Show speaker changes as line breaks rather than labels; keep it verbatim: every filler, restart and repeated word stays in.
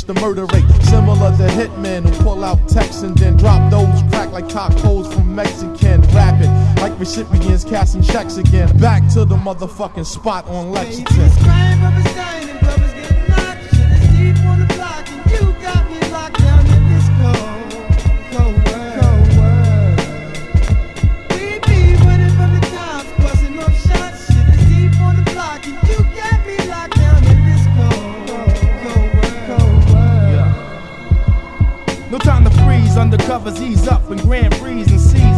the murder rate, similar to hitmen who pull out texts and then drop those crack like cock holes from Mexican. Rapping like recipients casting checks again. Back to the motherfucking spot on Lexington.
Crime of a sign and brothers getting knocked. Shit is deep on the block and you got me locked down in this cold, cold world. Cold world. We be running from the cops, busting off shots. Shit is deep on the block and you got me locked down in this cold, cold world. Cold world.
Yeah. No time to freeze, undercovers ease up in Grand Prix and seize.